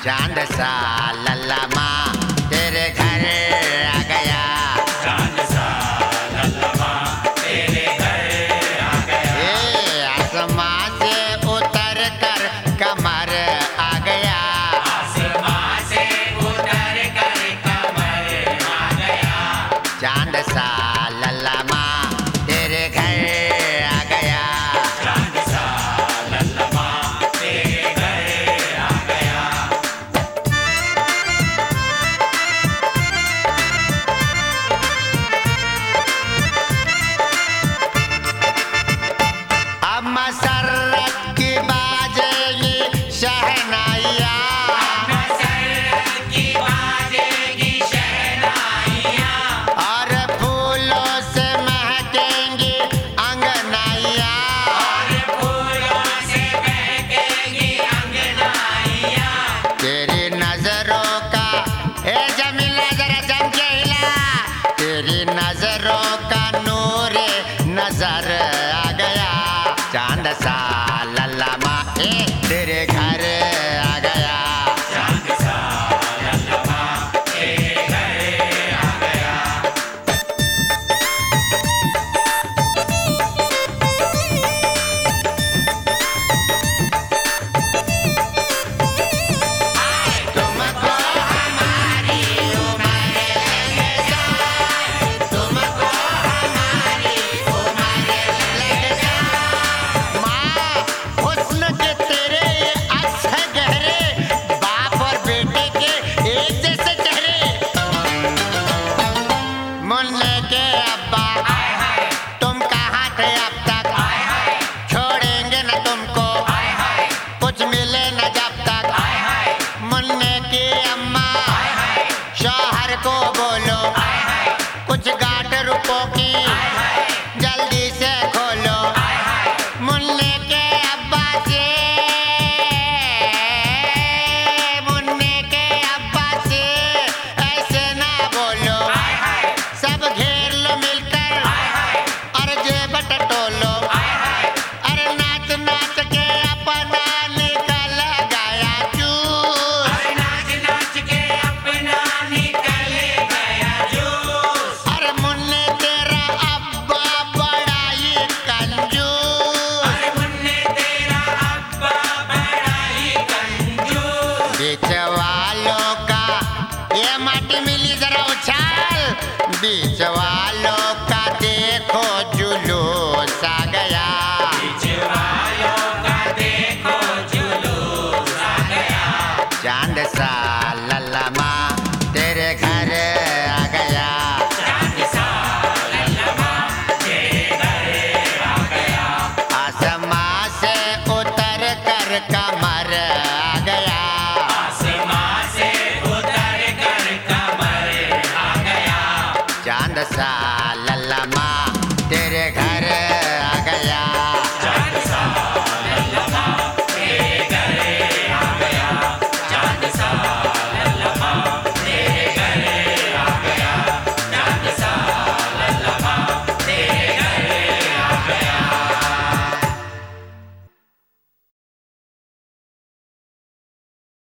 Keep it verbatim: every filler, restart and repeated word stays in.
चांद सा लल्ला माँ तेरे घर आ गया। चांद सा लल्ला माँ तेरे घर आ गया। ए आसमां से उतर कर कमर आ गया। आसमां से उतर कर कमर आ गया। चांद सा लल्ला माँ तेरे घर आ गया। चांद सा लल्ला माँ तेरे घर आ गया। अब मसरत की बाजेगी शहनाइया। मसरत की बाजेगी शहनाइयाँ। और फूलों से महकेंगी अंगनाइया। और फूलों से महकेंगी अंगनाइयाँ। तेरी नजरों का ए जमीला जरा जम के हिला। तेरी नजरों का नूर नजर आ गया। चांद सा लल्ला माँ ए तेरे घर आ गया। चांद सा लल्ला माँ तेरे घर आ गया। तुमको हमारी उम्र लग जाए। तुमको हमारी उम्र लग जाए। माँ हुस्न के तेरे ये अक्स है गहरे। बाप और बेटे के एक जैसे चेहरे। मुन्ने के अब्बा तुम कहाँ थे अब तक। छोड़ेंगे न तुमको कुछ मिले न जब तक। मुन्ने की अम्मा शौहर को बोलो कुछ गांठ रुपयों की जल्दी से खोलो। मुन्ने के अब्बा से मुन्ने के अब्बा से ऐसे ना बोलो। सब घेर लो मिलकर और जेब टटोलो। अरे नाच नाच के अपना निकल गया जूस। नाच नाच के अपना निकल गया जूस। अरे मुन्ने तेरा अब्बा बड़ा ही कंजूस। अरे मुन्ने तेरा अब्बा बड़ा ही कंजूस। बीच वालों का ये माटी मिली जरा उछाल। बीच वालों का देखो जुलूस आ गया। बीच वालों का देखो जुलूस आ गया। चांद सा लल्ला माँ तेरे घर आ गया। चांद सा लल्ला माँ तेरे घर आ गया। आसमां से उतर कर कमर आ गया। आसमां से उतर कर कमर आ गया। चांद सा